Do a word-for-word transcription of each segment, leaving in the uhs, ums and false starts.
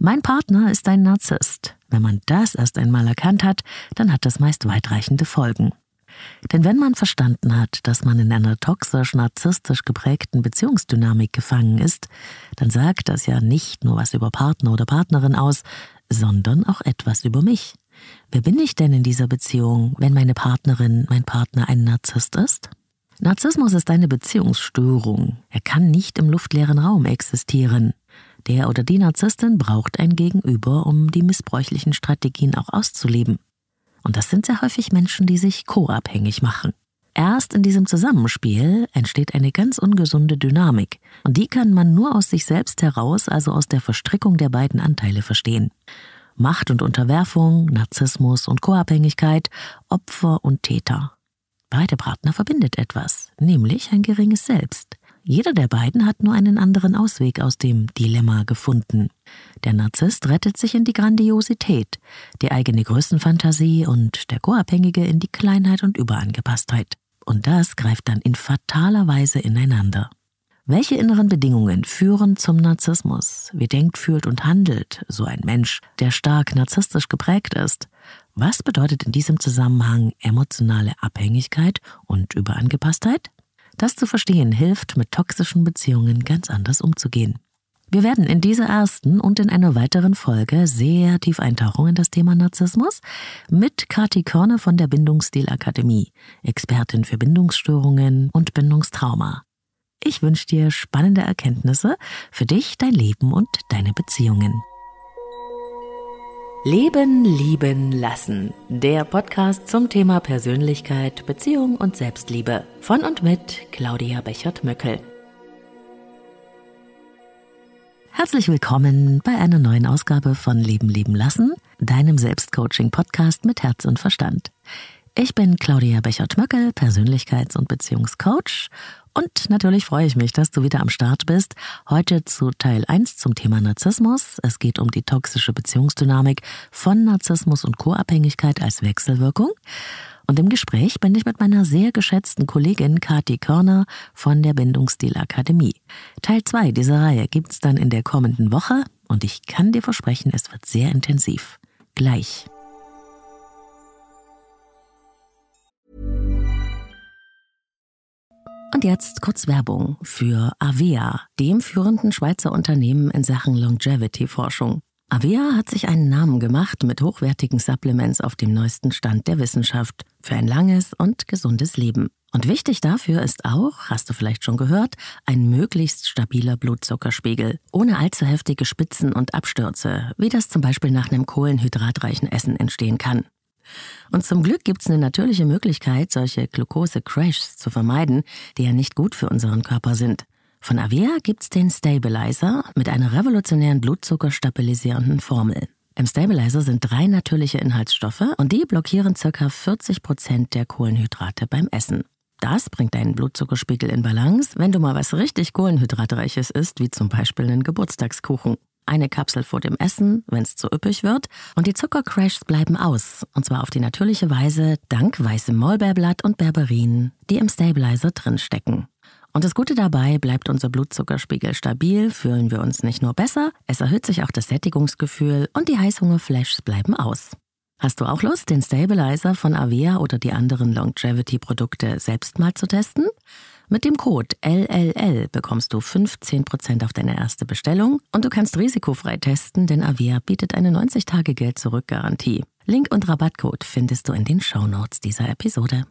Mein Partner ist ein Narzisst. Wenn man das erst einmal erkannt hat, dann hat das meist weitreichende Folgen. Denn wenn man verstanden hat, dass man in einer toxisch-narzisstisch geprägten Beziehungsdynamik gefangen ist, dann sagt das ja nicht nur was über Partner oder Partnerin aus, sondern auch etwas über mich. Wer bin ich denn in dieser Beziehung, wenn meine Partnerin, mein Partner ein Narzisst ist? Narzissmus ist eine Beziehungsstörung. Er kann nicht im luftleeren Raum existieren. Der oder die Narzisstin braucht ein Gegenüber, um die missbräuchlichen Strategien auch auszuleben. Und das sind sehr häufig Menschen, die sich co-abhängig machen. Erst in diesem Zusammenspiel entsteht eine ganz ungesunde Dynamik. Und die kann man nur aus sich selbst heraus, also aus der Verstrickung der beiden Anteile verstehen. Macht und Unterwerfung, Narzissmus und Co-Abhängigkeit, Opfer und Täter. Beide Partner verbindet etwas, nämlich ein geringes Selbst. Jeder der beiden hat nur einen anderen Ausweg aus dem Dilemma gefunden. Der Narzisst rettet sich in die Grandiosität, die eigene Größenfantasie und der Co-Abhängige in die Kleinheit und Überangepasstheit. Und das greift dann in fataler Weise ineinander. Welche inneren Bedingungen führen zum Narzissmus? Wie denkt, fühlt und handelt so ein Mensch, der stark narzisstisch geprägt ist? Was bedeutet in diesem Zusammenhang emotionale Abhängigkeit und Überangepasstheit? Das zu verstehen hilft, mit toxischen Beziehungen ganz anders umzugehen. Wir werden in dieser ersten und in einer weiteren Folge sehr tief eintauchen in das Thema Narzissmus mit Kati Körner von der Bindungsstil-Akademie, Expertin für Bindungsstörungen und Bindungstrauma. Ich wünsche dir spannende Erkenntnisse für dich, dein Leben und deine Beziehungen. Leben, lieben, lassen. Der Podcast zum Thema Persönlichkeit, Beziehung und Selbstliebe. Von und mit Claudia Bechert-Möckel. Herzlich willkommen bei einer neuen Ausgabe von Leben, lieben, lassen, deinem Selbstcoaching-Podcast mit Herz und Verstand. Ich bin Claudia Bechert-Möckel, Persönlichkeits- und Beziehungscoach. Und natürlich freue ich mich, dass du wieder am Start bist. Heute zu Teil eins zum Thema Narzissmus. Es geht um die toxische Beziehungsdynamik von Narzissmus und Co-Abhängigkeit als Wechselwirkung. Und im Gespräch bin ich mit meiner sehr geschätzten Kollegin Kati Körner von der Bindungsstil-Akademie. Teil zwei dieser Reihe gibt's dann in der kommenden Woche und ich kann dir versprechen, es wird sehr intensiv. Gleich. Und jetzt kurz Werbung für Avea, dem führenden Schweizer Unternehmen in Sachen Longevity-Forschung. Avea hat sich einen Namen gemacht mit hochwertigen Supplements auf dem neuesten Stand der Wissenschaft für ein langes und gesundes Leben. Und wichtig dafür ist auch, hast du vielleicht schon gehört, ein möglichst stabiler Blutzuckerspiegel, ohne allzu heftige Spitzen und Abstürze, wie das zum Beispiel nach einem kohlenhydratreichen Essen entstehen kann. Und zum Glück gibt es eine natürliche Möglichkeit, solche Glucose-Crashs zu vermeiden, die ja nicht gut für unseren Körper sind. Von Avea gibt's den Stabilizer mit einer revolutionären blutzuckerstabilisierenden Formel. Im Stabilizer sind drei natürliche Inhaltsstoffe und die blockieren ca. vierzig Prozent der Kohlenhydrate beim Essen. Das bringt deinen Blutzuckerspiegel in Balance, wenn du mal was richtig Kohlenhydratreiches isst, wie zum Beispiel einen Geburtstagskuchen. Eine Kapsel vor dem Essen, wenn es zu üppig wird, und die Zuckercrashs bleiben aus, und zwar auf die natürliche Weise dank weißem Maulbeerblatt und Berberin, die im Stabilizer drinstecken. Und das Gute dabei, bleibt unser Blutzuckerspiegel stabil, fühlen wir uns nicht nur besser, es erhöht sich auch das Sättigungsgefühl und die Heißhungerflashs bleiben aus. Hast du auch Lust, den Stabilizer von Avea oder die anderen Longevity-Produkte selbst mal zu testen? Mit dem Code L L L bekommst du fünfzehn Prozent auf deine erste Bestellung und du kannst risikofrei testen, denn Avea bietet eine neunzig Tage Geld-Zurück-Garantie. Link und Rabattcode findest du in den Shownotes dieser Episode.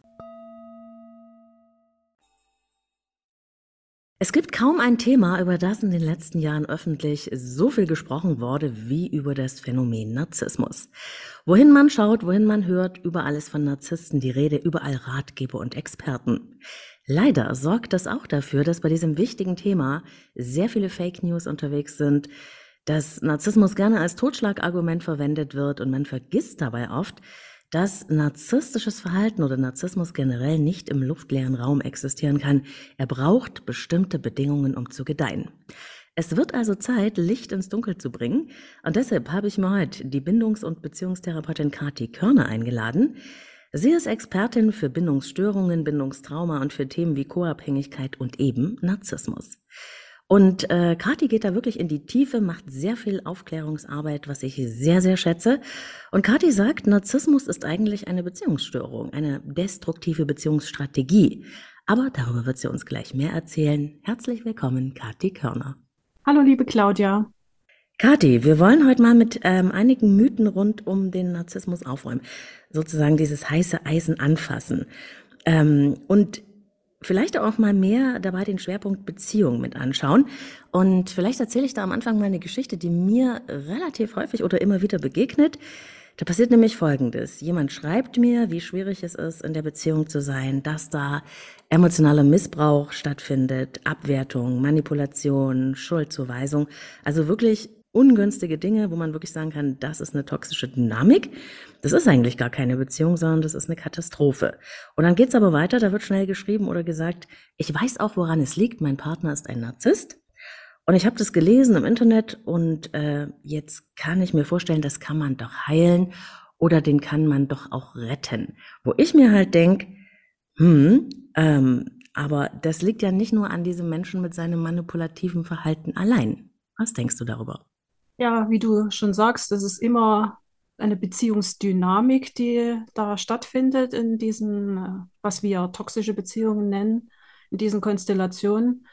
Es gibt kaum ein Thema, über das in den letzten Jahren öffentlich so viel gesprochen wurde, wie über das Phänomen Narzissmus. Wohin man schaut, wohin man hört, überall ist von Narzissten die Rede, überall Ratgeber und Experten. Leider sorgt das auch dafür, dass bei diesem wichtigen Thema sehr viele Fake News unterwegs sind, dass Narzissmus gerne als Totschlagargument verwendet wird und man vergisst dabei oft, dass narzisstisches Verhalten oder Narzissmus generell nicht im luftleeren Raum existieren kann. Er braucht bestimmte Bedingungen, um zu gedeihen. Es wird also Zeit, Licht ins Dunkel zu bringen und deshalb habe ich mir heute die Bindungs- und Beziehungstherapeutin Kati Körner eingeladen. Sie ist Expertin für Bindungsstörungen, Bindungstrauma und für Themen wie Co-Abhängigkeit und eben Narzissmus. Und äh, Kathi geht da wirklich in die Tiefe, macht sehr viel Aufklärungsarbeit, was ich sehr, sehr schätze. Und Kathi sagt, Narzissmus ist eigentlich eine Beziehungsstörung, eine destruktive Beziehungsstrategie. Aber darüber wird sie uns gleich mehr erzählen. Herzlich willkommen, Kathi Körner. Hallo, liebe Claudia. Kathi, wir wollen heute mal mit ähm, einigen Mythen rund um den Narzissmus aufräumen. Sozusagen dieses heiße Eisen anfassen. Ähm, und vielleicht auch mal mehr dabei den Schwerpunkt Beziehung mit anschauen. Und vielleicht erzähle ich da am Anfang mal eine Geschichte, die mir relativ häufig oder immer wieder begegnet. Da passiert nämlich Folgendes. Jemand schreibt mir, wie schwierig es ist, in der Beziehung zu sein, dass da emotionaler Missbrauch stattfindet, Abwertung, Manipulation, Schuldzuweisung. Also wirklich ungünstige Dinge, wo man wirklich sagen kann, das ist eine toxische Dynamik. Das ist eigentlich gar keine Beziehung, sondern das ist eine Katastrophe. Und dann geht's aber weiter, da wird schnell geschrieben oder gesagt, ich weiß auch, woran es liegt, mein Partner ist ein Narzisst. Und ich habe das gelesen im Internet und äh, jetzt kann ich mir vorstellen, das kann man doch heilen oder den kann man doch auch retten. Wo ich mir halt denk, hm, ähm, aber das liegt ja nicht nur an diesem Menschen mit seinem manipulativen Verhalten allein. Was denkst du darüber? Ja, wie du schon sagst, das ist immer eine Beziehungsdynamik, die da stattfindet in diesen, äh, was wir toxische Beziehungen nennen, in diesen Konstellationen.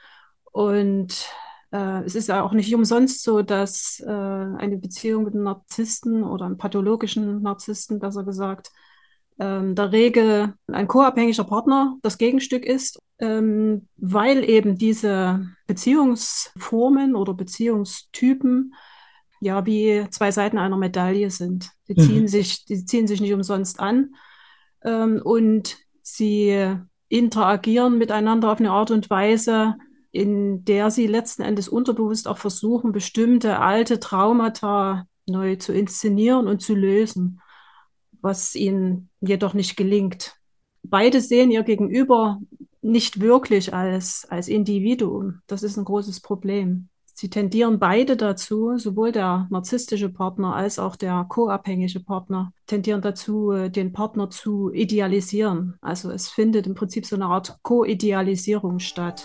Und äh, es ist ja auch nicht umsonst so, dass äh, eine Beziehung mit einem Narzissten oder einem pathologischen Narzissten, besser gesagt, ähm, der Regel ein co-abhängiger Partner das Gegenstück ist, ähm, weil eben diese Beziehungsformen oder Beziehungstypen ja wie zwei Seiten einer Medaille sind. Die ziehen Mhm. sich, die ziehen sich nicht umsonst an, ähm, und sie interagieren miteinander auf eine Art und Weise, in der sie letzten Endes unterbewusst auch versuchen, bestimmte alte Traumata neu zu inszenieren und zu lösen, was ihnen jedoch nicht gelingt. Beide sehen ihr Gegenüber nicht wirklich als, als Individuum. Das ist ein großes Problem. Sie tendieren beide dazu, sowohl der narzisstische Partner als auch der co-abhängige Partner, tendieren dazu, den Partner zu idealisieren. Also es findet im Prinzip so eine Art Co-Idealisierung statt.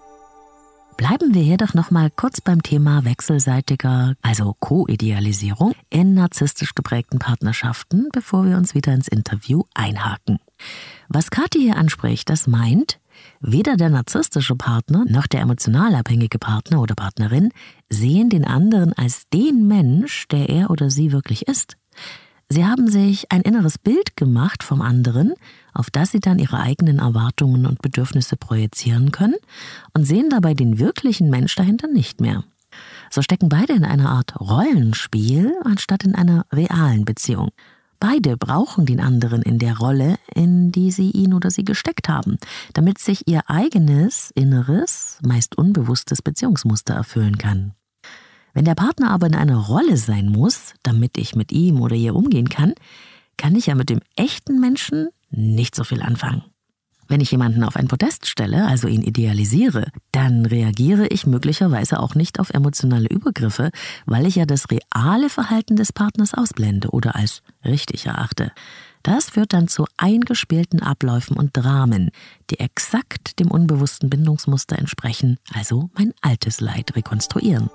Bleiben wir hier doch noch mal kurz beim Thema wechselseitiger, also Co-Idealisierung in narzisstisch geprägten Partnerschaften, bevor wir uns wieder ins Interview einhaken. Was Kathi hier anspricht, das meint, weder der narzisstische Partner noch der emotional abhängige Partner oder Partnerin sehen den anderen als den Mensch, der er oder sie wirklich ist. Sie haben sich ein inneres Bild gemacht vom anderen, auf das sie dann ihre eigenen Erwartungen und Bedürfnisse projizieren können und sehen dabei den wirklichen Mensch dahinter nicht mehr. So stecken beide in einer Art Rollenspiel anstatt in einer realen Beziehung. Beide brauchen den anderen in der Rolle, in die sie ihn oder sie gesteckt haben, damit sich ihr eigenes, inneres, meist unbewusstes Beziehungsmuster erfüllen kann. Wenn der Partner aber in einer Rolle sein muss, damit ich mit ihm oder ihr umgehen kann, kann ich ja mit dem echten Menschen nicht so viel anfangen. Wenn ich jemanden auf ein Podest stelle, also ihn idealisiere, dann reagiere ich möglicherweise auch nicht auf emotionale Übergriffe, weil ich ja das reale Verhalten des Partners ausblende oder als richtig erachte. Das führt dann zu eingespielten Abläufen und Dramen, die exakt dem unbewussten Bindungsmuster entsprechen, also mein altes Leid rekonstruieren.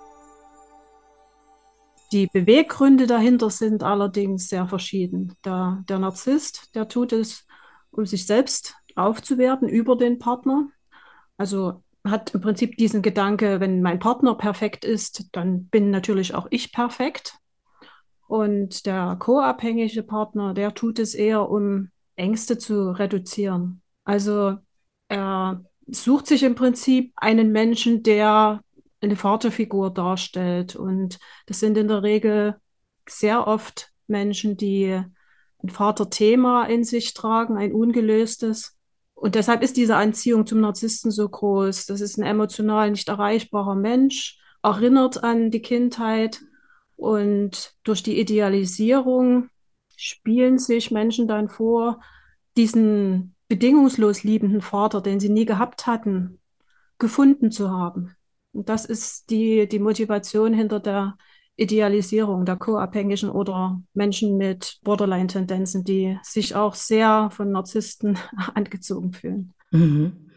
Die Beweggründe dahinter sind allerdings sehr verschieden. Der, der Narzisst, der tut es, um sich selbst aufzuwerten über den Partner. Also hat im Prinzip diesen Gedanke, wenn mein Partner perfekt ist, dann bin natürlich auch ich perfekt. Und der co-abhängige Partner, der tut es eher, um Ängste zu reduzieren. Also er sucht sich im Prinzip einen Menschen, der eine Vaterfigur darstellt. Und das sind in der Regel sehr oft Menschen, die ein Vaterthema in sich tragen, ein ungelöstes. Und deshalb ist diese Anziehung zum Narzissten so groß. Das ist ein emotional nicht erreichbarer Mensch, erinnert an die Kindheit. Und durch die Idealisierung spielen sich Menschen dann vor, diesen bedingungslos liebenden Vater, den sie nie gehabt hatten, gefunden zu haben. Und das ist die, die Motivation hinter der Idealisierung der Co-Abhängigen oder Menschen mit Borderline-Tendenzen, die sich auch sehr von Narzissten angezogen fühlen. Mhm.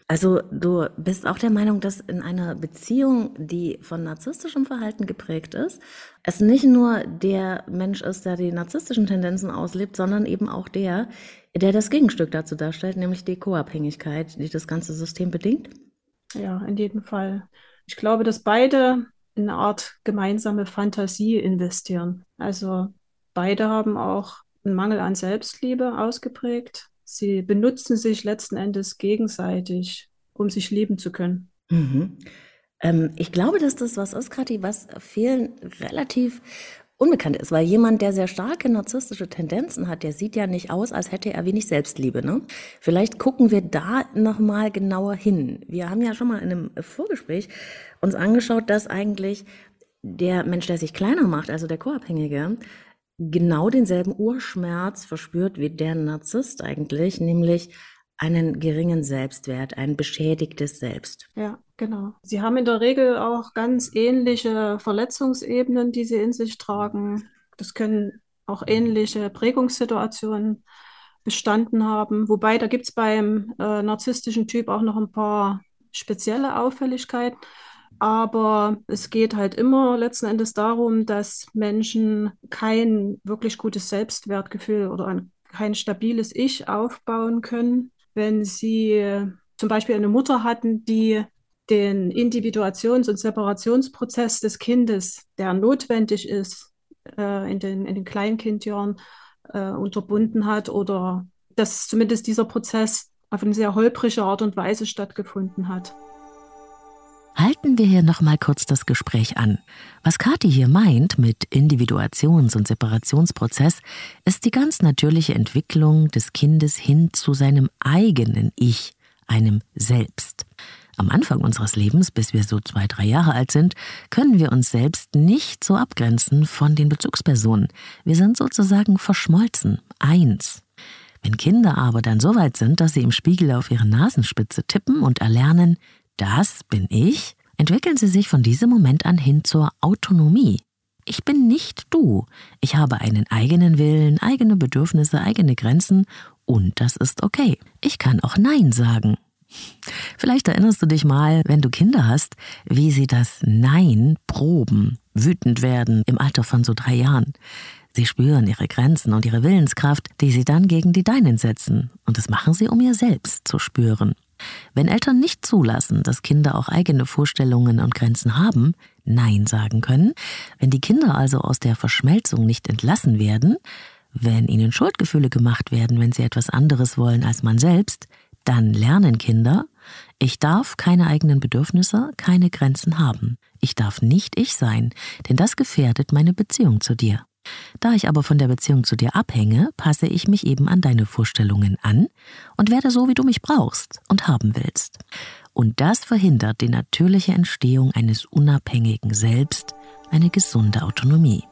Also du bist auch der Meinung, dass in einer Beziehung, die von narzisstischem Verhalten geprägt ist, es nicht nur der Mensch ist, der die narzisstischen Tendenzen auslebt, sondern eben auch der, der das Gegenstück dazu darstellt, nämlich die Co-Abhängigkeit, die das ganze System bedingt? Ja, in jedem Fall. Ich glaube, dass beide in eine Art gemeinsame Fantasie investieren. Also beide haben auch einen Mangel an Selbstliebe ausgeprägt. Sie benutzen sich letzten Endes gegenseitig, um sich lieben zu können. Mhm. Ähm, ich glaube, dass das was ist, Kathi, was vielen relativ unbekannt ist, weil jemand, der sehr starke narzisstische Tendenzen hat, der sieht ja nicht aus, als hätte er wenig Selbstliebe, ne? Vielleicht gucken wir da nochmal genauer hin. Wir haben ja schon mal in einem Vorgespräch uns angeschaut, dass eigentlich der Mensch, der sich kleiner macht, also der Co-Abhängige, genau denselben Urschmerz verspürt wie der Narzisst eigentlich, nämlich einen geringen Selbstwert, ein beschädigtes Selbst. Ja, genau. Sie haben in der Regel auch ganz ähnliche Verletzungsebenen, die sie in sich tragen. Das können auch ähnliche Prägungssituationen bestanden haben. Wobei, da gibt es beim äh, narzisstischen Typ auch noch ein paar spezielle Auffälligkeiten. Aber es geht halt immer letzten Endes darum, dass Menschen kein wirklich gutes Selbstwertgefühl oder ein, kein stabiles Ich aufbauen können, wenn sie zum Beispiel eine Mutter hatten, die den Individuations- und Separationsprozess des Kindes, der notwendig ist, äh, in den, in den Kleinkindjahren äh, unterbunden hat oder dass zumindest dieser Prozess auf eine sehr holprige Art und Weise stattgefunden hat. Halten wir hier nochmal kurz das Gespräch an. Was Kathi hier meint mit Individuations- und Separationsprozess, ist die ganz natürliche Entwicklung des Kindes hin zu seinem eigenen Ich, einem Selbst. Am Anfang unseres Lebens, bis wir so zwei, drei Jahre alt sind, können wir uns selbst nicht so abgrenzen von den Bezugspersonen. Wir sind sozusagen verschmolzen, eins. Wenn Kinder aber dann so weit sind, dass sie im Spiegel auf ihre Nasenspitze tippen und erlernen, das bin ich, entwickeln sie sich von diesem Moment an hin zur Autonomie. Ich bin nicht du. Ich habe einen eigenen Willen, eigene Bedürfnisse, eigene Grenzen und das ist okay. Ich kann auch Nein sagen. Vielleicht erinnerst du dich mal, wenn du Kinder hast, wie sie das Nein proben, wütend werden im Alter von so drei Jahren. Sie spüren ihre Grenzen und ihre Willenskraft, die sie dann gegen die deinen setzen. Und das machen sie, um ihr selbst zu spüren. Wenn Eltern nicht zulassen, dass Kinder auch eigene Vorstellungen und Grenzen haben, Nein sagen können, wenn die Kinder also aus der Verschmelzung nicht entlassen werden, wenn ihnen Schuldgefühle gemacht werden, wenn sie etwas anderes wollen als man selbst, dann lernen Kinder, ich darf keine eigenen Bedürfnisse, keine Grenzen haben. Ich darf nicht ich sein, denn das gefährdet meine Beziehung zu dir. Da ich aber von der Beziehung zu dir abhänge, passe ich mich eben an deine Vorstellungen an und werde so, wie du mich brauchst und haben willst. Und das verhindert die natürliche Entstehung eines unabhängigen Selbst, eine gesunde Autonomie.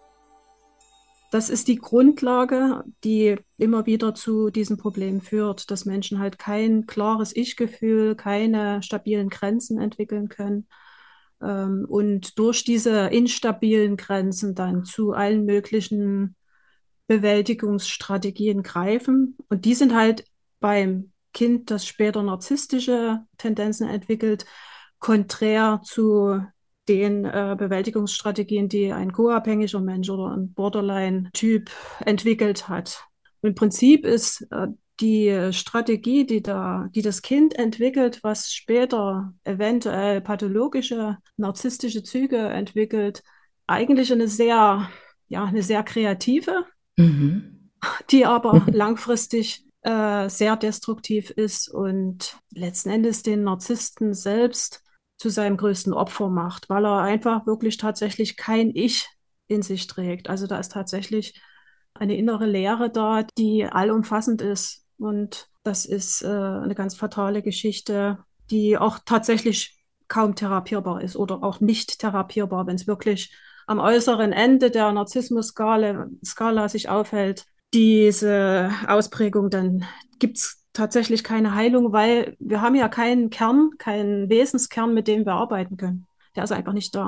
Das ist die Grundlage, die immer wieder zu diesem Problem führt, dass Menschen halt kein klares Ich-Gefühl, keine stabilen Grenzen entwickeln können ähm, und durch diese instabilen Grenzen dann zu allen möglichen Bewältigungsstrategien greifen. Und die sind halt beim Kind, das später narzisstische Tendenzen entwickelt, konträr zu den äh, Bewältigungsstrategien, die ein co-abhängiger Mensch oder ein Borderline-Typ entwickelt hat. Im Prinzip ist äh, die Strategie, die, da, die das Kind entwickelt, was später eventuell pathologische, narzisstische Züge entwickelt, eigentlich eine sehr, ja, eine sehr kreative, Mhm. die aber langfristig äh, sehr destruktiv ist und letzten Endes den Narzissten selbst zu seinem größten Opfer macht, weil er einfach wirklich tatsächlich kein Ich in sich trägt. Also da ist tatsächlich eine innere Leere da, die allumfassend ist. Und das ist äh, eine ganz fatale Geschichte, die auch tatsächlich kaum therapierbar ist oder auch nicht therapierbar, wenn es wirklich am äußeren Ende der Narzissmus-Skala Skala sich aufhält, diese Ausprägung, dann gibt es tatsächlich keine Heilung, weil wir haben ja keinen Kern, keinen Wesenskern, mit dem wir arbeiten können. Der ist einfach nicht da.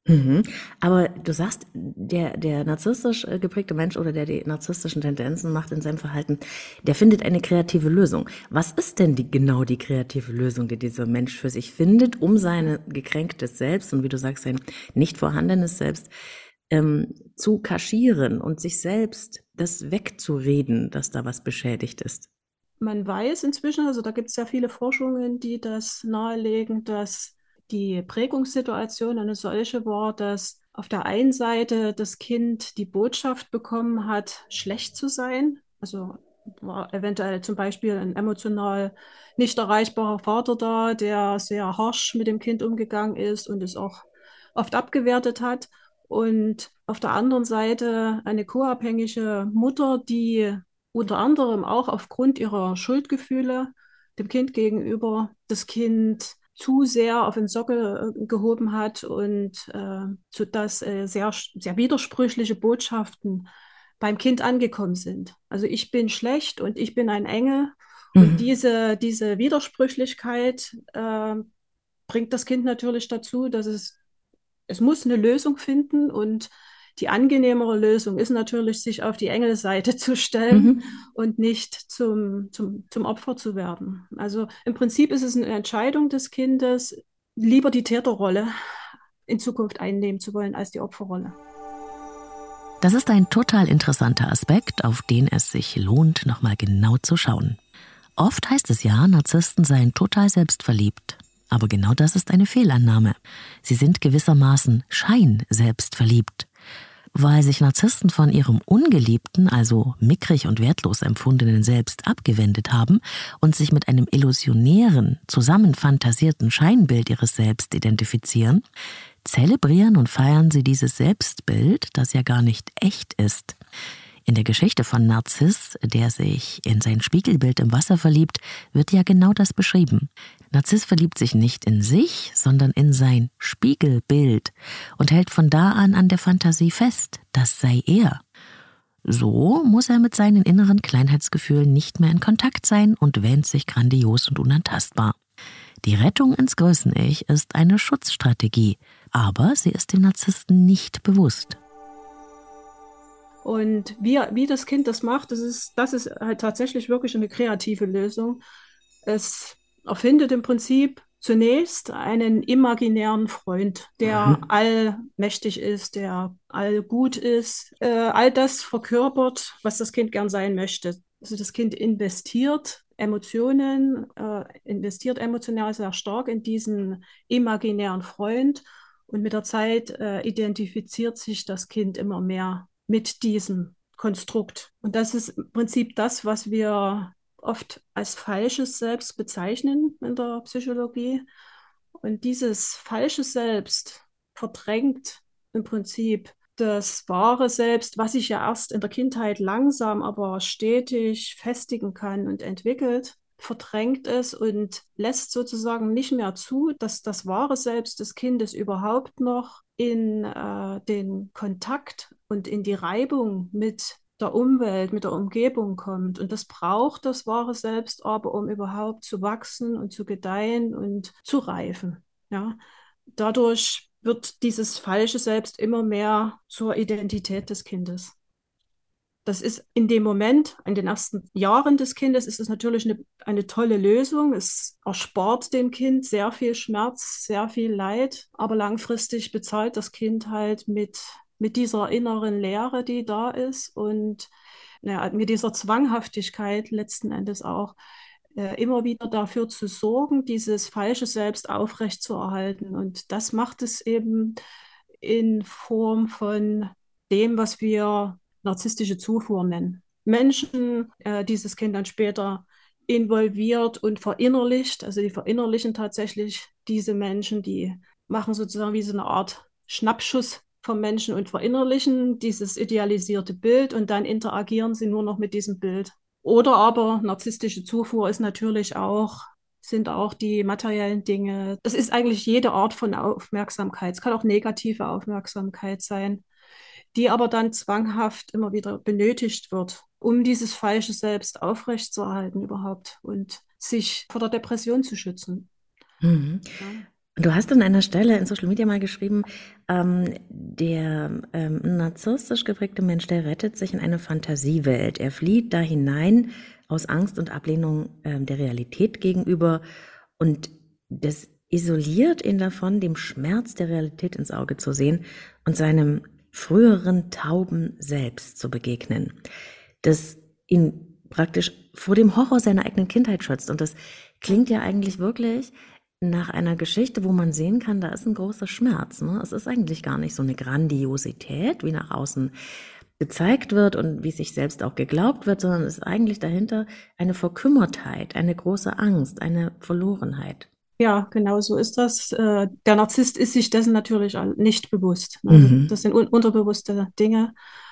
Mhm. Aber du sagst, der, der narzisstisch äh, geprägte Mensch oder der die narzisstischen Tendenzen macht in seinem Verhalten, der findet eine kreative Lösung. Was ist denn die, genau die kreative Lösung, die dieser Mensch für sich findet, um sein gekränktes Selbst und wie du sagst, sein nicht vorhandenes Selbst ähm, zu kaschieren und sich selbst das wegzureden, dass da was beschädigt ist? Man weiß inzwischen, also da gibt es ja viele Forschungen, die das nahelegen, dass die Prägungssituation eine solche war, dass auf der einen Seite das Kind die Botschaft bekommen hat, schlecht zu sein. Also war eventuell zum Beispiel ein emotional nicht erreichbarer Vater da, der sehr harsch mit dem Kind umgegangen ist und es auch oft abgewertet hat. Und auf der anderen Seite eine co-abhängige Mutter, die unter anderem auch aufgrund ihrer Schuldgefühle dem Kind gegenüber das Kind zu sehr auf den Sockel äh, gehoben hat und äh, sodass äh, sehr, sehr widersprüchliche Botschaften beim Kind angekommen sind. Also ich bin schlecht und ich bin ein Engel. Und Mhm. diese, diese Widersprüchlichkeit äh, bringt das Kind natürlich dazu, dass es es muss eine Lösung finden und die angenehmere Lösung ist natürlich, sich auf die Engelseite zu stellen Mhm. und nicht zum, zum, zum Opfer zu werden. Also im Prinzip ist es eine Entscheidung des Kindes, lieber die Täterrolle in Zukunft einnehmen zu wollen als die Opferrolle. Das ist ein total interessanter Aspekt, auf den es sich lohnt, nochmal genau zu schauen. Oft heißt es ja, Narzissten seien total selbstverliebt. Aber genau das ist eine Fehlannahme. Sie sind gewissermaßen scheinselbstverliebt. Weil sich Narzissten von ihrem ungeliebten, also mickrig und wertlos empfundenen Selbst abgewendet haben und sich mit einem illusionären, zusammenfantasierten Scheinbild ihres Selbst identifizieren, zelebrieren und feiern sie dieses Selbstbild, das ja gar nicht echt ist. In der Geschichte von Narziss, der sich in sein Spiegelbild im Wasser verliebt, wird ja genau das beschrieben. Narziss verliebt sich nicht in sich, sondern in sein Spiegelbild und hält von da an an der Fantasie fest, das sei er. So muss er mit seinen inneren Kleinheitsgefühlen nicht mehr in Kontakt sein und wähnt sich grandios und unantastbar. Die Rettung ins Größen-Ich ist eine Schutzstrategie, aber sie ist dem Narzissten nicht bewusst. Und wie, wie das Kind das macht, das ist, das ist halt tatsächlich wirklich eine kreative Lösung. Es erfindet im Prinzip zunächst einen imaginären Freund, der Mhm. allmächtig ist, der allgut ist, äh, all das verkörpert, was das Kind gern sein möchte. Also das Kind investiert Emotionen, äh, investiert emotional sehr stark in diesen imaginären Freund und mit der Zeit äh, identifiziert sich das Kind immer mehr mit diesem Konstrukt. Und das ist im Prinzip das, was wir oft als falsches Selbst bezeichnen in der Psychologie. Und dieses falsche Selbst verdrängt im Prinzip das wahre Selbst, was sich ja erst in der Kindheit langsam, aber stetig festigen kann und entwickelt, verdrängt es und lässt sozusagen nicht mehr zu, dass das wahre Selbst des Kindes überhaupt noch in äh, den Kontakt und in die Reibung mit der Umwelt, mit der Umgebung kommt. Und das braucht das wahre Selbst aber, um überhaupt zu wachsen und zu gedeihen und zu reifen. Ja? Dadurch wird dieses falsche Selbst immer mehr zur Identität des Kindes. Das ist in dem Moment, in den ersten Jahren des Kindes, ist es natürlich eine, eine tolle Lösung. Es erspart dem Kind sehr viel Schmerz, sehr viel Leid, aber langfristig bezahlt das Kind halt mit, mit dieser inneren Leere, die da ist und naja, mit dieser Zwanghaftigkeit letzten Endes auch äh, immer wieder dafür zu sorgen, dieses falsche Selbst aufrechtzuerhalten. Und das macht es eben in Form von dem, was wir narzisstische Zufuhr nennen. Menschen, äh, dieses Kind dann später involviert und verinnerlicht, also die verinnerlichen tatsächlich diese Menschen, die machen sozusagen wie so eine Art Schnappschuss vom Menschen und verinnerlichen dieses idealisierte Bild und dann interagieren sie nur noch mit diesem Bild. Oder aber narzisstische Zufuhr ist natürlich auch, sind auch die materiellen Dinge. Das ist eigentlich jede Art von Aufmerksamkeit. Es kann auch negative Aufmerksamkeit sein, die aber dann zwanghaft immer wieder benötigt wird, um dieses falsche Selbst aufrechtzuerhalten überhaupt und sich vor der Depression zu schützen. Mhm. Ja. Du hast an einer Stelle in Social Media mal geschrieben, ähm, der ähm, narzisstisch geprägte Mensch, der rettet sich in eine Fantasiewelt. Er flieht da hinein aus Angst und Ablehnung ähm, der Realität gegenüber und das isoliert ihn davon, dem Schmerz der Realität ins Auge zu sehen und seinem früheren tauben Selbst zu begegnen. Das ihn praktisch vor dem Horror seiner eigenen Kindheit schützt. Und das klingt ja eigentlich wirklich nach einer Geschichte, wo man sehen kann, da ist ein großer Schmerz. Ne? Es ist eigentlich gar nicht so eine Grandiosität, wie nach außen gezeigt wird und wie sich selbst auch geglaubt wird, sondern es ist eigentlich dahinter eine Verkümmertheit, eine große Angst, eine Verlorenheit. Ja, genau so ist das. Äh, Der Narzisst ist sich dessen natürlich nicht bewusst. Ne? Das Mhm. das sind un unterbewusste Dinge.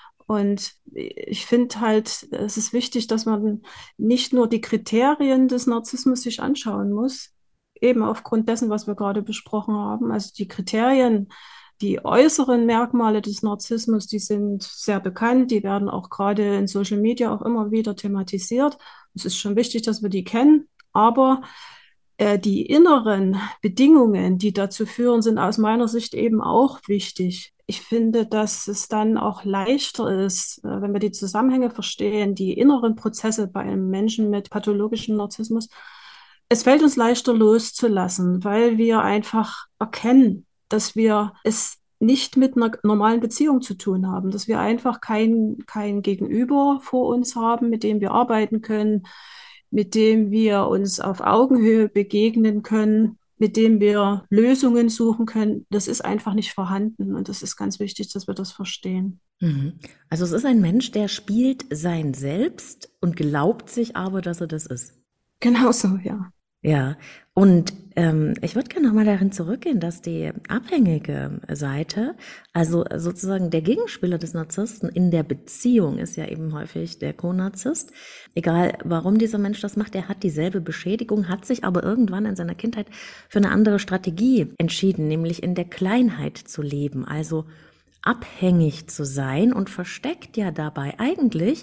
Und ich finde halt, es ist wichtig, dass man nicht nur die Kriterien des Narzissmus sich anschauen muss, eben aufgrund dessen, was wir gerade besprochen haben. Also die Kriterien, die äußeren Merkmale des Narzissmus, die sind sehr bekannt, die werden auch gerade in Social Media auch immer wieder thematisiert. Es ist schon wichtig, dass wir die kennen, aber äh, die inneren Bedingungen, die dazu führen, sind aus meiner Sicht eben auch wichtig. Ich finde, dass es dann auch leichter ist, äh, wenn wir die Zusammenhänge verstehen, die inneren Prozesse bei einem Menschen mit pathologischem Narzissmus. Es fällt uns leichter loszulassen, weil wir einfach erkennen, dass wir es nicht mit einer normalen Beziehung zu tun haben, dass wir einfach kein, kein Gegenüber vor uns haben, mit dem wir arbeiten können, mit dem wir uns auf Augenhöhe begegnen können, mit dem wir Lösungen suchen können. Das ist einfach nicht vorhanden und das ist ganz wichtig, dass wir das verstehen. Mhm. Also es ist ein Mensch, der spielt sein Selbst und glaubt sich aber, dass er das ist. Genau so, ja. Ja, und ähm, ich würde gerne nochmal darin zurückgehen, dass die abhängige Seite, also sozusagen der Gegenspieler des Narzissten in der Beziehung ist ja eben häufig der Co-Narzisst. Egal, warum dieser Mensch das macht, er hat dieselbe Beschädigung, hat sich aber irgendwann in seiner Kindheit für eine andere Strategie entschieden, nämlich in der Kleinheit zu leben, also abhängig zu sein und versteckt ja dabei eigentlich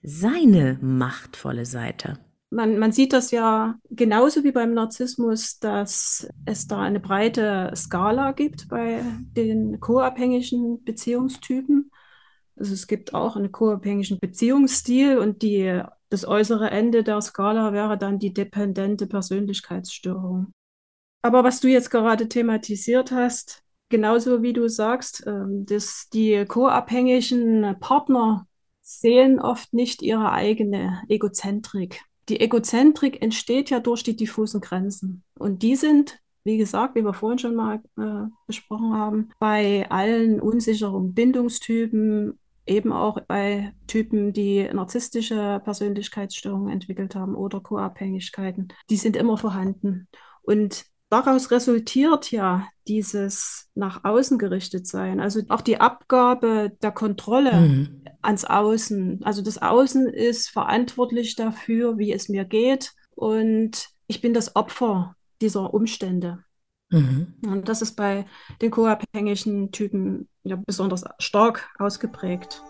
seine machtvolle Seite. Man, man sieht das ja genauso wie beim Narzissmus, dass es da eine breite Skala gibt bei den co-abhängigen Beziehungstypen. Also es gibt auch einen co-abhängigen Beziehungsstil und die, das äußere Ende der Skala wäre dann die dependente Persönlichkeitsstörung. Aber was du jetzt gerade thematisiert hast, genauso wie du sagst, ähm, dass die co-abhängigen Partner sehen oft nicht ihre eigene Egozentrik. Die Egozentrik entsteht ja durch die diffusen Grenzen. Und die sind, wie gesagt, wie wir vorhin schon mal äh, besprochen haben, bei allen unsicheren Bindungstypen, eben auch bei Typen, die narzisstische Persönlichkeitsstörungen entwickelt haben oder Co-Abhängigkeiten, die sind immer vorhanden. Und daraus resultiert ja dieses nach außen gerichtet sein, also auch die Abgabe der Kontrolle Mhm. ans Außen. Also das Außen ist verantwortlich dafür, wie es mir geht und ich bin das Opfer dieser Umstände. Mhm. Und das ist bei den co-abhängigen Typen ja besonders stark ausgeprägt.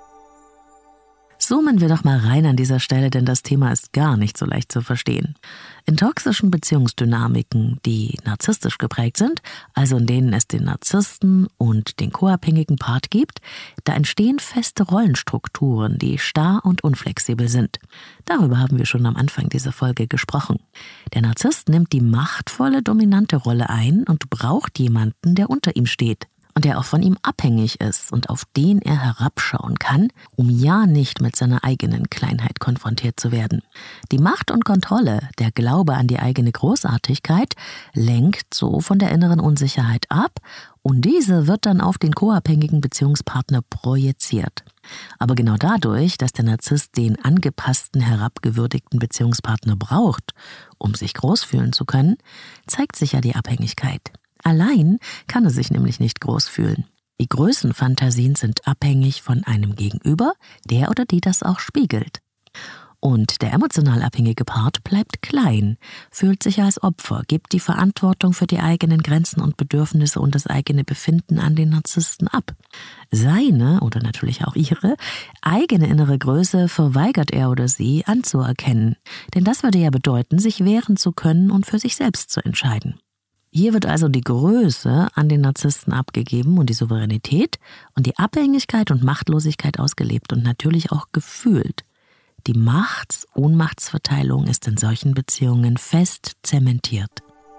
Zoomen wir doch mal rein an dieser Stelle, denn das Thema ist gar nicht so leicht zu verstehen. In toxischen Beziehungsdynamiken, die narzisstisch geprägt sind, also in denen es den Narzissten und den co-abhängigen Part gibt, da entstehen feste Rollenstrukturen, die starr und unflexibel sind. Darüber haben wir schon am Anfang dieser Folge gesprochen. Der Narzisst nimmt die machtvolle, dominante Rolle ein und braucht jemanden, der unter ihm steht. Und der auch von ihm abhängig ist und auf den er herabschauen kann, um ja nicht mit seiner eigenen Kleinheit konfrontiert zu werden. Die Macht und Kontrolle, der Glaube an die eigene Großartigkeit, lenkt so von der inneren Unsicherheit ab und diese wird dann auf den co-abhängigen Beziehungspartner projiziert. Aber genau dadurch, dass der Narzisst den angepassten, herabgewürdigten Beziehungspartner braucht, um sich groß fühlen zu können, zeigt sich ja die Abhängigkeit. Allein kann er sich nämlich nicht groß fühlen. Die Größenfantasien sind abhängig von einem Gegenüber, der oder die das auch spiegelt. Und der emotional abhängige Part bleibt klein, fühlt sich als Opfer, gibt die Verantwortung für die eigenen Grenzen und Bedürfnisse und das eigene Befinden an den Narzissten ab. Seine, oder natürlich auch ihre, eigene innere Größe verweigert er oder sie anzuerkennen. Denn das würde ja bedeuten, sich wehren zu können und für sich selbst zu entscheiden. Hier wird also die Größe an den Narzissten abgegeben und die Souveränität und die Abhängigkeit und Machtlosigkeit ausgelebt und natürlich auch gefühlt. Die Machts-Ohnmachtsverteilung ist in solchen Beziehungen fest zementiert.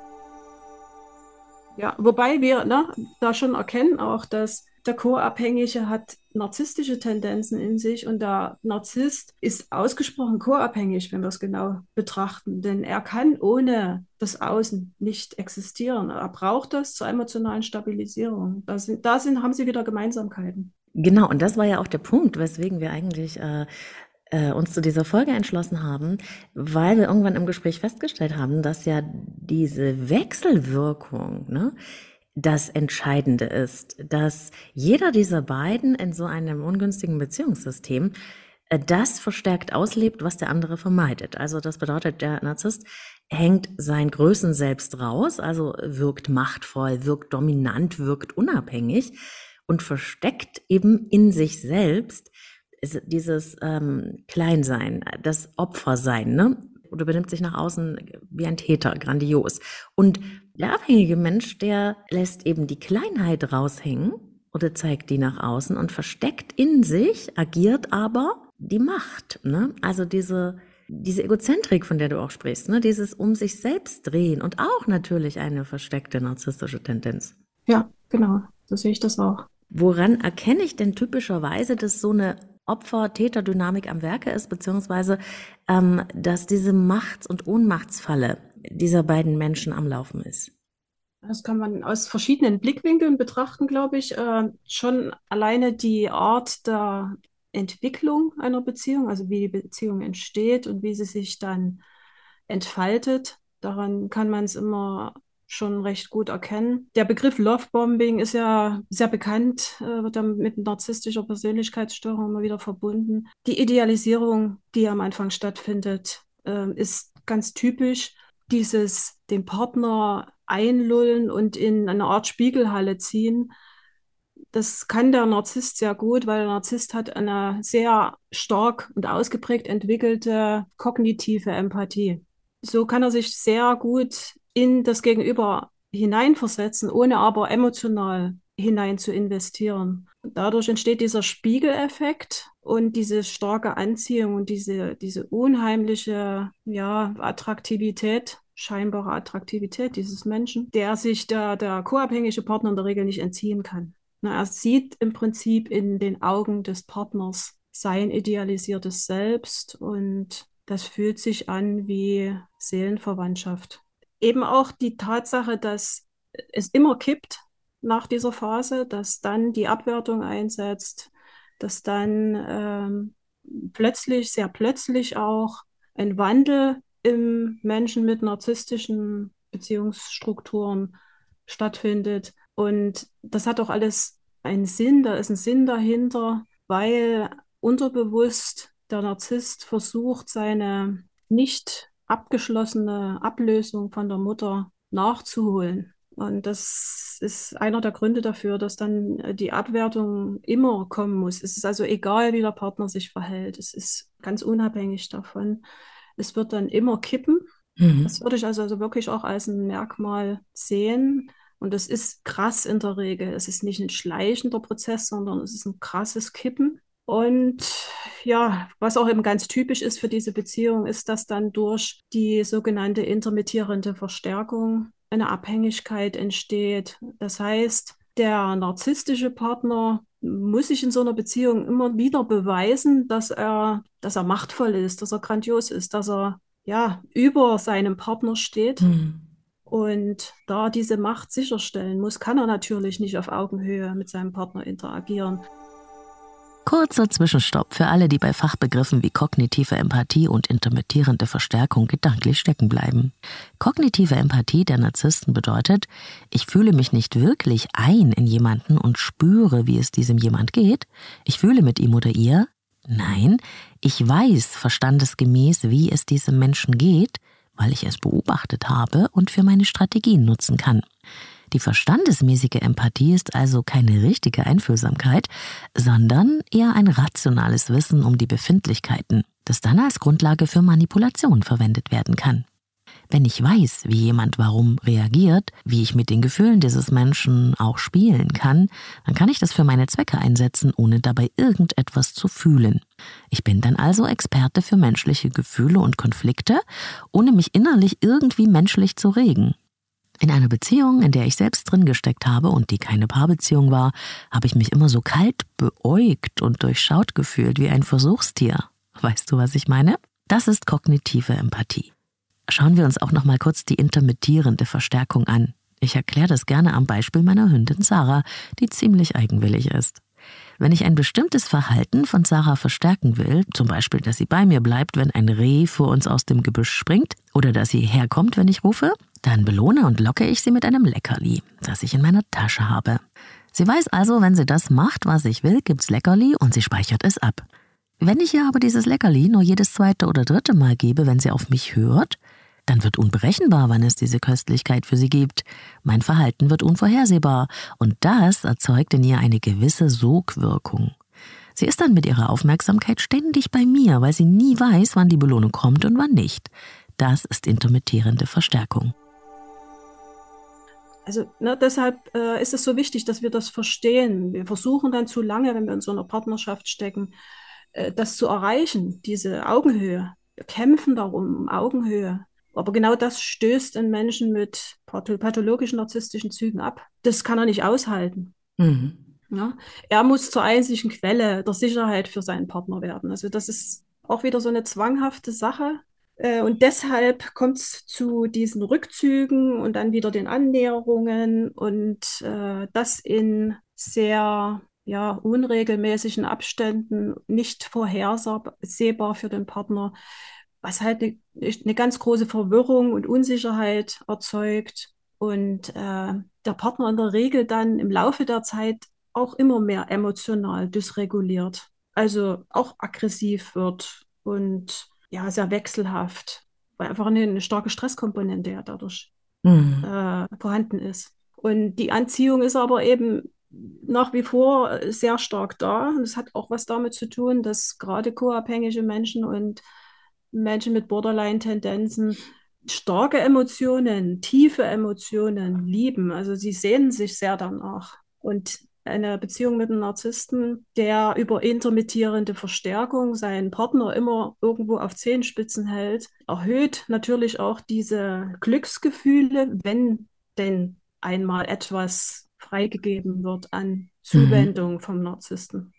Ja, wobei wir ne, da schon erkennen auch, dass der Co-Abhängige hat narzisstische Tendenzen in sich und der Narzisst ist ausgesprochen co-abhängig, wenn wir es genau betrachten. Denn er kann ohne das Außen nicht existieren. Er braucht das zur emotionalen Stabilisierung. Da, sind, da sind, haben sie wieder Gemeinsamkeiten. Genau, und das war ja auch der Punkt, weswegen wir eigentlich äh, äh, uns zu dieser Folge entschlossen haben, weil wir irgendwann im Gespräch festgestellt haben, dass ja diese Wechselwirkung, ne, das Entscheidende ist, dass jeder dieser beiden in so einem ungünstigen Beziehungssystem äh, das verstärkt auslebt, was der andere vermeidet. Also das bedeutet, der Narzisst hängt sein Größenselbst raus, also wirkt machtvoll, wirkt dominant, wirkt unabhängig und versteckt eben in sich selbst dieses ähm, Kleinsein, das Opfersein, ne? Oder benimmt sich nach außen wie ein Täter, grandios. Und der abhängige Mensch, der lässt eben die Kleinheit raushängen oder zeigt die nach außen und versteckt in sich, agiert aber die Macht, ne? Also diese, diese Egozentrik, von der du auch sprichst, ne? Dieses um sich selbst drehen und auch natürlich eine versteckte narzisstische Tendenz. Ja, genau, so sehe ich das auch. Woran erkenne ich denn typischerweise, dass so eine Opfer-Täter-Dynamik am Werke ist, beziehungsweise ähm, dass diese Machts- und Ohnmachtsfalle dieser beiden Menschen am Laufen ist? Das kann man aus verschiedenen Blickwinkeln betrachten, glaube ich. Äh, schon alleine die Art der Entwicklung einer Beziehung, also wie die Beziehung entsteht und wie sie sich dann entfaltet. Daran kann man es immer schon recht gut erkennen. Der Begriff Lovebombing ist ja sehr bekannt, äh, wird dann mit narzisstischer Persönlichkeitsstörung immer wieder verbunden. Die Idealisierung, die am Anfang stattfindet, äh, ist ganz typisch. Dieses den Partner einlullen und in eine Art Spiegelhalle ziehen. Das kann der Narzisst sehr gut, weil der Narzisst hat eine sehr stark und ausgeprägt entwickelte kognitive Empathie. So kann er sich sehr gut in das Gegenüber hineinversetzen, ohne aber emotional hinein zu investieren. Dadurch entsteht dieser Spiegeleffekt und diese starke Anziehung und diese, diese unheimliche ja, Attraktivität, scheinbare Attraktivität dieses Menschen, der sich der, der co-abhängige Partner in der Regel nicht entziehen kann. Na, er sieht im Prinzip in den Augen des Partners sein idealisiertes Selbst und das fühlt sich an wie Seelenverwandtschaft. Eben auch die Tatsache, dass es immer kippt nach dieser Phase, dass dann die Abwertung einsetzt, dass dann ähm, plötzlich, sehr plötzlich auch ein Wandel im Menschen mit narzisstischen Beziehungsstrukturen stattfindet. Und das hat auch alles einen Sinn, da ist ein Sinn dahinter, weil unterbewusst der Narzisst versucht, seine nicht abgeschlossene Ablösung von der Mutter nachzuholen. Und das ist einer der Gründe dafür, dass dann die Abwertung immer kommen muss. Es ist also egal, wie der Partner sich verhält. Es ist ganz unabhängig davon. Es wird dann immer kippen. Mhm. Das würde ich also, also wirklich auch als ein Merkmal sehen. Und das ist krass in der Regel. Es ist nicht ein schleichender Prozess, sondern es ist ein krasses Kippen. Und ja, was auch eben ganz typisch ist für diese Beziehung, ist, dass dann durch die sogenannte intermittierende Verstärkung eine Abhängigkeit entsteht. Das heißt, der narzisstische Partner muss sich in so einer Beziehung immer wieder beweisen, dass er, dass er machtvoll ist, dass er grandios ist, dass er ja über seinem Partner steht. Mhm. Und da diese Macht sicherstellen muss, kann er natürlich nicht auf Augenhöhe mit seinem Partner interagieren. Kurzer Zwischenstopp für alle, die bei Fachbegriffen wie kognitive Empathie und intermittierende Verstärkung gedanklich stecken bleiben. Kognitive Empathie der Narzissten bedeutet, ich fühle mich nicht wirklich ein in jemanden und spüre, wie es diesem jemand geht. Ich fühle mit ihm oder ihr. Nein, ich weiß verstandesgemäß, wie es diesem Menschen geht, weil ich es beobachtet habe und für meine Strategien nutzen kann. Die verstandesmäßige Empathie ist also keine richtige Einfühlsamkeit, sondern eher ein rationales Wissen um die Befindlichkeiten, das dann als Grundlage für Manipulation verwendet werden kann. Wenn ich weiß, wie jemand warum reagiert, wie ich mit den Gefühlen dieses Menschen auch spielen kann, dann kann ich das für meine Zwecke einsetzen, ohne dabei irgendetwas zu fühlen. Ich bin dann also Experte für menschliche Gefühle und Konflikte, ohne mich innerlich irgendwie menschlich zu regen. In einer Beziehung, in der ich selbst drin gesteckt habe und die keine Paarbeziehung war, habe ich mich immer so kalt beäugt und durchschaut gefühlt wie ein Versuchstier. Weißt du, was ich meine? Das ist kognitive Empathie. Schauen wir uns auch noch mal kurz die intermittierende Verstärkung an. Ich erkläre das gerne am Beispiel meiner Hündin Sarah, die ziemlich eigenwillig ist. Wenn ich ein bestimmtes Verhalten von Sarah verstärken will, zum Beispiel, dass sie bei mir bleibt, wenn ein Reh vor uns aus dem Gebüsch springt, oder dass sie herkommt, wenn ich rufe, dann belohne und locke ich sie mit einem Leckerli, das ich in meiner Tasche habe. Sie weiß also, wenn sie das macht, was ich will, gibt's Leckerli und sie speichert es ab. Wenn ich ihr aber dieses Leckerli nur jedes zweite oder dritte Mal gebe, wenn sie auf mich hört, dann wird unberechenbar, wann es diese Köstlichkeit für sie gibt. Mein Verhalten wird unvorhersehbar und das erzeugt in ihr eine gewisse Sogwirkung. Sie ist dann mit ihrer Aufmerksamkeit ständig bei mir, weil sie nie weiß, wann die Belohnung kommt und wann nicht. Das ist intermittierende Verstärkung. Also ne, deshalb äh, ist es so wichtig, dass wir das verstehen. Wir versuchen dann zu lange, wenn wir in so einer Partnerschaft stecken, äh, das zu erreichen, diese Augenhöhe. Wir kämpfen darum, um Augenhöhe. Aber genau das stößt in Menschen mit pathologischen narzisstischen Zügen ab. Das kann er nicht aushalten. Mhm. Ja? Er muss zur einzigen Quelle der Sicherheit für seinen Partner werden. Also das ist auch wieder so eine zwanghafte Sache. Äh, Und deshalb kommt es zu diesen Rückzügen und dann wieder den Annäherungen und äh, das in sehr ja, unregelmäßigen Abständen, nicht vorhersehbar für den Partner, was halt eine, eine ganz große Verwirrung und Unsicherheit erzeugt und äh, der Partner in der Regel dann im Laufe der Zeit auch immer mehr emotional dysreguliert, also auch aggressiv wird und ja, sehr wechselhaft, weil einfach eine, eine starke Stresskomponente ja dadurch Mhm. äh, vorhanden ist. Und die Anziehung ist aber eben nach wie vor sehr stark da. Und das hat auch was damit zu tun, dass gerade co-abhängige Menschen und Menschen mit Borderline-Tendenzen starke Emotionen, tiefe Emotionen lieben. Also sie sehnen sich sehr danach. Und eine Beziehung mit einem Narzissten, der über intermittierende Verstärkung seinen Partner immer irgendwo auf Zehenspitzen hält, erhöht natürlich auch diese Glücksgefühle, wenn denn einmal etwas freigegeben wird an Mhm. Zuwendung vom Narzissten,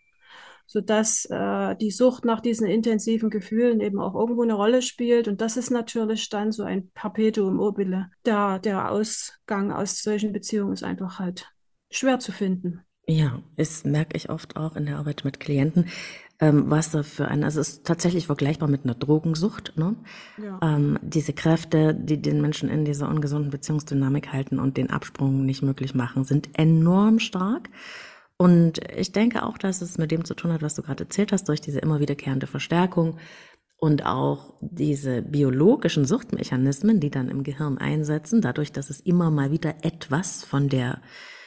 sodass äh, die Sucht nach diesen intensiven Gefühlen eben auch irgendwo eine Rolle spielt. Und das ist natürlich dann so ein Perpetuum mobile. Der, der Ausgang aus solchen Beziehungen ist einfach halt schwer zu finden. Ja, das merke ich oft auch in der Arbeit mit Klienten, ähm, was da für ein, also es ist tatsächlich vergleichbar mit einer Drogensucht, ne? Ja. Ähm, diese Kräfte, die den Menschen in dieser ungesunden Beziehungsdynamik halten und den Absprung nicht möglich machen, sind enorm stark. Und ich denke auch, dass es mit dem zu tun hat, was du gerade erzählt hast, durch diese immer wiederkehrende Verstärkung und auch diese biologischen Suchtmechanismen, die dann im Gehirn einsetzen, dadurch, dass es immer mal wieder etwas von der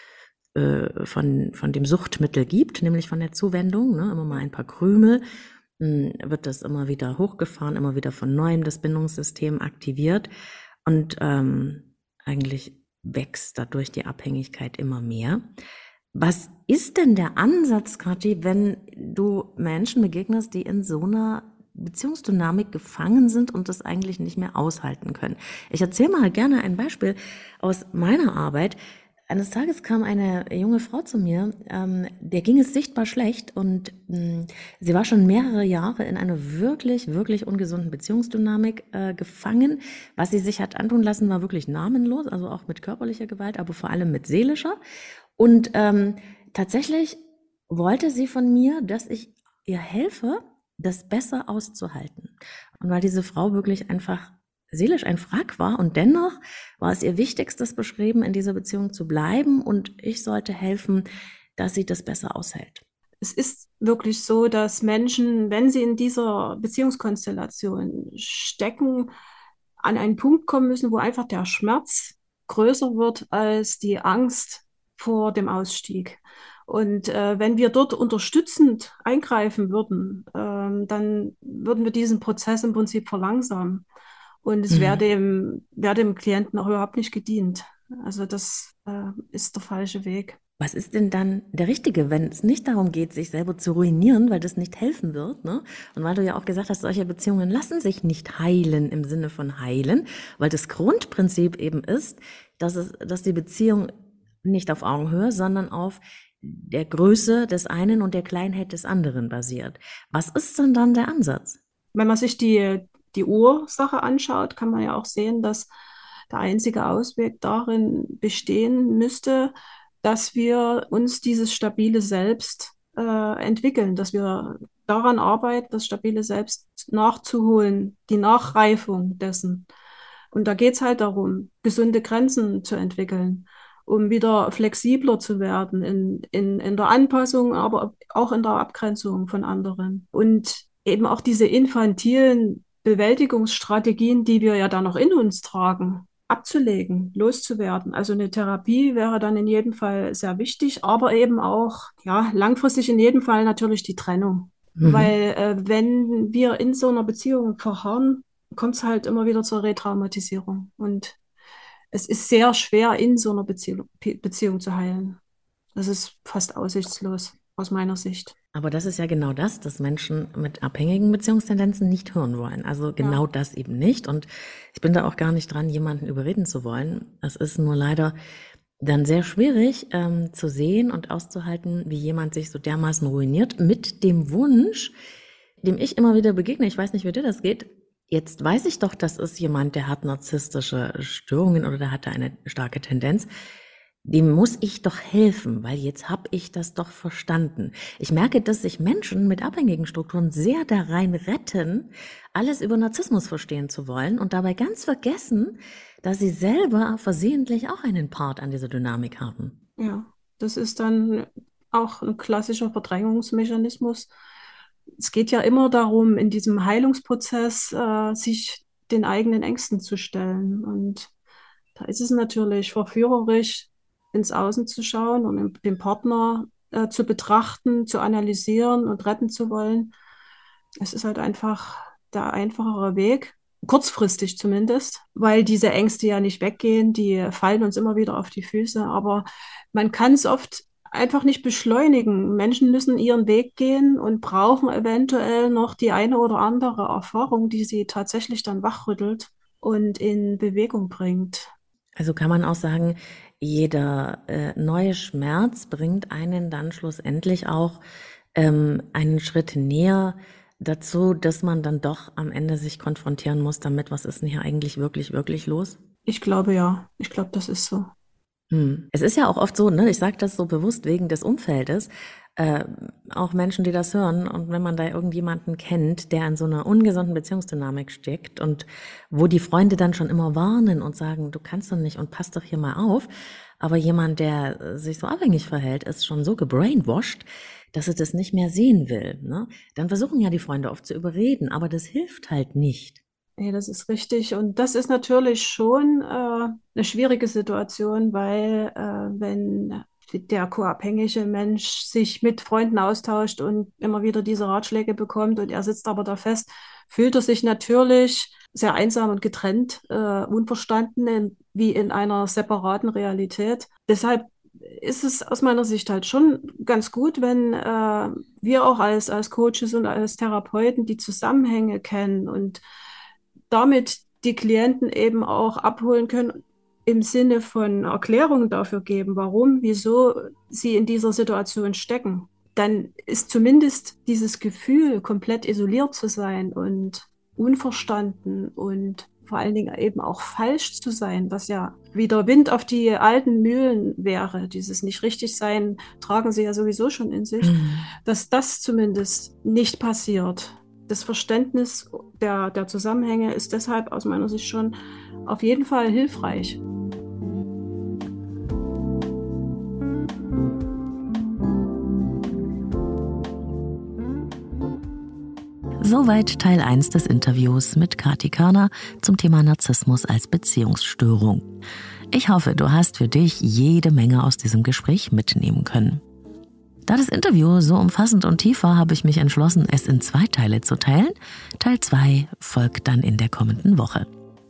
äh, von, von dem Suchtmittel gibt, nämlich von der Zuwendung, ne, immer mal ein paar Krümel, mh, wird das immer wieder hochgefahren, immer wieder von neuem das Bindungssystem aktiviert und ähm, eigentlich wächst dadurch die Abhängigkeit immer mehr. Was ist denn der Ansatz, Kathi, wenn du Menschen begegnest, die in so einer Beziehungsdynamik gefangen sind und das eigentlich nicht mehr aushalten können? Ich erzähle mal gerne ein Beispiel aus meiner Arbeit. Eines Tages kam eine junge Frau zu mir, ähm, der ging es sichtbar schlecht und mh, sie war schon mehrere Jahre in einer wirklich, wirklich ungesunden Beziehungsdynamik äh, gefangen. Was sie sich hat antun lassen, war wirklich namenlos, also auch mit körperlicher Gewalt, aber vor allem mit seelischer. Und ähm, tatsächlich wollte sie von mir, dass ich ihr helfe, das besser auszuhalten. Und weil diese Frau wirklich einfach seelisch ein Wrack war und dennoch war es ihr Wichtigstes beschrieben, in dieser Beziehung zu bleiben und ich sollte helfen, dass sie das besser aushält. Es ist wirklich so, dass Menschen, wenn sie in dieser Beziehungskonstellation stecken, an einen Punkt kommen müssen, wo einfach der Schmerz größer wird als die Angst vor dem Ausstieg. Und äh, wenn wir dort unterstützend eingreifen würden, ähm, dann würden wir diesen Prozess im Prinzip verlangsamen. Und es wäre dem, wäre dem Klienten auch überhaupt nicht gedient. Also das äh, ist der falsche Weg. Was ist denn dann der richtige, wenn es nicht darum geht, sich selber zu ruinieren, weil das nicht helfen wird, ne? Und weil du ja auch gesagt hast, solche Beziehungen lassen sich nicht heilen im Sinne von heilen, weil das Grundprinzip eben ist, dass es, dass die Beziehung nicht auf Augenhöhe, sondern auf der Größe des einen und der Kleinheit des anderen basiert. Was ist denn dann der Ansatz? Wenn man sich die, die Ursache anschaut, kann man ja auch sehen, dass der einzige Ausweg darin bestehen müsste, dass wir uns dieses stabile Selbst äh, entwickeln, dass wir daran arbeiten, das stabile Selbst nachzuholen, die Nachreifung dessen. Und da geht es halt darum, gesunde Grenzen zu entwickeln, um wieder flexibler zu werden in, in, in der Anpassung, aber auch in der Abgrenzung von anderen. Und eben auch diese infantilen Bewältigungsstrategien, die wir ja da noch in uns tragen, abzulegen, loszuwerden. Also eine Therapie wäre dann in jedem Fall sehr wichtig, aber eben auch, ja, langfristig in jedem Fall natürlich die Trennung. Mhm. Weil äh, wenn wir in so einer Beziehung verharren, kommt es halt immer wieder zur Retraumatisierung. Und es ist sehr schwer, in so einer Beziehung, Beziehung zu heilen. Das ist fast aussichtslos aus meiner Sicht. Aber das ist ja genau das, dass Menschen mit abhängigen Beziehungstendenzen nicht hören wollen. Also genau ja. das eben nicht. Und ich bin da auch gar nicht dran, jemanden überreden zu wollen. Es ist nur leider dann sehr schwierig ähm, zu sehen und auszuhalten, wie jemand sich so dermaßen ruiniert mit dem Wunsch, dem ich immer wieder begegne. Ich weiß nicht, wie dir das geht. Jetzt weiß ich doch, das ist jemand, der hat narzisstische Störungen oder der hat da eine starke Tendenz. Dem muss ich doch helfen, weil jetzt habe ich das doch verstanden. Ich merke, dass sich Menschen mit abhängigen Strukturen sehr da rein retten, alles über Narzissmus verstehen zu wollen und dabei ganz vergessen, dass sie selber versehentlich auch einen Part an dieser Dynamik haben. Ja, das ist dann auch ein klassischer Verdrängungsmechanismus. Es geht ja immer darum, in diesem Heilungsprozess äh, sich den eigenen Ängsten zu stellen. Und da ist es natürlich verführerisch, ins Außen zu schauen und den Partner äh, zu betrachten, zu analysieren und retten zu wollen. Es ist halt einfach der einfachere Weg, kurzfristig zumindest, weil diese Ängste ja nicht weggehen, die fallen uns immer wieder auf die Füße, aber man kann es oft einfach nicht beschleunigen. Menschen müssen ihren Weg gehen und brauchen eventuell noch die eine oder andere Erfahrung, die sie tatsächlich dann wachrüttelt und in Bewegung bringt. Also kann man auch sagen, jeder äh, neue Schmerz bringt einen dann schlussendlich auch ähm, einen Schritt näher dazu, dass man dann doch am Ende sich konfrontieren muss damit, was ist denn hier eigentlich wirklich, wirklich los? Ich glaube ja, ich glaube, das ist so. Hm. Es ist ja auch oft so, ne, ich sage das so bewusst wegen des Umfeldes, äh, auch Menschen, die das hören und wenn man da irgendjemanden kennt, der in so einer ungesunden Beziehungsdynamik steckt und wo die Freunde dann schon immer warnen und sagen, du kannst doch nicht und pass doch hier mal auf, aber jemand, der sich so abhängig verhält, ist schon so gebrainwashed, dass er das nicht mehr sehen will, ne? Dann versuchen ja die Freunde oft zu überreden, aber das hilft halt nicht. Ja, das ist richtig. Und das ist natürlich schon äh, eine schwierige Situation, weil äh, wenn der co-abhängige Mensch sich mit Freunden austauscht und immer wieder diese Ratschläge bekommt und er sitzt aber da fest, fühlt er sich natürlich sehr einsam und getrennt, äh, unverstanden, in, wie in einer separaten Realität. Deshalb ist es aus meiner Sicht halt schon ganz gut, wenn äh, wir auch als, als Coaches und als Therapeuten die Zusammenhänge kennen und damit die Klienten eben auch abholen können, im Sinne von Erklärungen dafür geben, warum, wieso sie in dieser Situation stecken. Dann ist zumindest dieses Gefühl, komplett isoliert zu sein und unverstanden und vor allen Dingen eben auch falsch zu sein, was ja wieder Wind auf die alten Mühlen wäre. Dieses Nicht-Richtig-Sein tragen sie ja sowieso schon in sich, mhm. dass das zumindest nicht passiert. Das Verständnis der, der Zusammenhänge ist deshalb aus meiner Sicht schon auf jeden Fall hilfreich. Soweit Teil eins des Interviews mit Kati Körner zum Thema Narzissmus als Beziehungsstörung. Ich hoffe, du hast für dich jede Menge aus diesem Gespräch mitnehmen können. Da das Interview so umfassend und tief war, habe ich mich entschlossen, es in zwei Teile zu teilen. Teil zwei folgt dann in der kommenden Woche.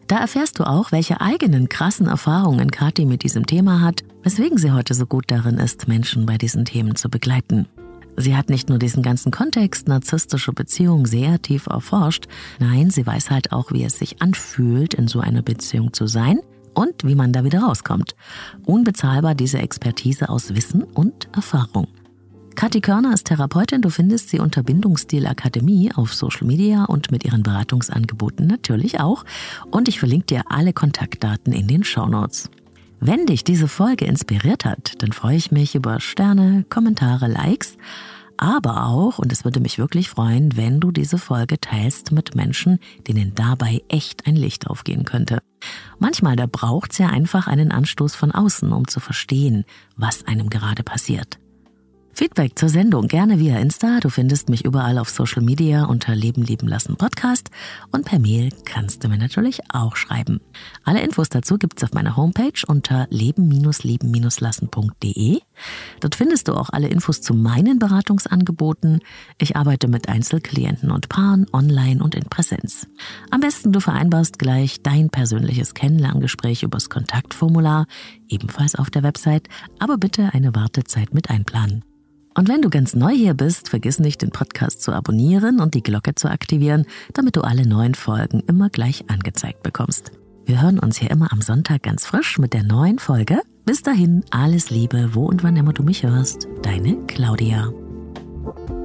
Da erfährst du auch, welche eigenen krassen Erfahrungen Kathi mit diesem Thema hat, weswegen sie heute so gut darin ist, Menschen bei diesen Themen zu begleiten. Sie hat nicht nur diesen ganzen Kontext narzisstischer Beziehung sehr tief erforscht, nein, sie weiß halt auch, wie es sich anfühlt, in so einer Beziehung zu sein und wie man da wieder rauskommt. Unbezahlbar diese Expertise aus Wissen und Erfahrung. Kathi Körner ist Therapeutin, du findest sie unter Bindungsstil Akademie auf Social Media und mit ihren Beratungsangeboten natürlich auch. Und ich verlinke dir alle Kontaktdaten in den Shownotes. Wenn dich diese Folge inspiriert hat, dann freue ich mich über Sterne, Kommentare, Likes, aber auch, und es würde mich wirklich freuen, wenn du diese Folge teilst mit Menschen, denen dabei echt ein Licht aufgehen könnte. Manchmal, da braucht es ja einfach einen Anstoß von außen, um zu verstehen, was einem gerade passiert. Feedback zur Sendung gerne via Insta. Du findest mich überall auf Social Media unter Leben lieben lassen Podcast und per Mail kannst du mir natürlich auch schreiben. Alle Infos dazu gibt's auf meiner Homepage unter leben leben lassen punkt de. Dort findest du auch alle Infos zu meinen Beratungsangeboten. Ich arbeite mit Einzelklienten und Paaren online und in Präsenz. Am besten du vereinbarst gleich dein persönliches Kennenlerngespräch übers Kontaktformular, ebenfalls auf der Website, aber bitte eine Wartezeit mit einplanen. Und wenn du ganz neu hier bist, vergiss nicht, den Podcast zu abonnieren und die Glocke zu aktivieren, damit du alle neuen Folgen immer gleich angezeigt bekommst. Wir hören uns hier immer am Sonntag ganz frisch mit der neuen Folge. Bis dahin, alles Liebe, wo und wann immer du mich hörst. Deine Claudia.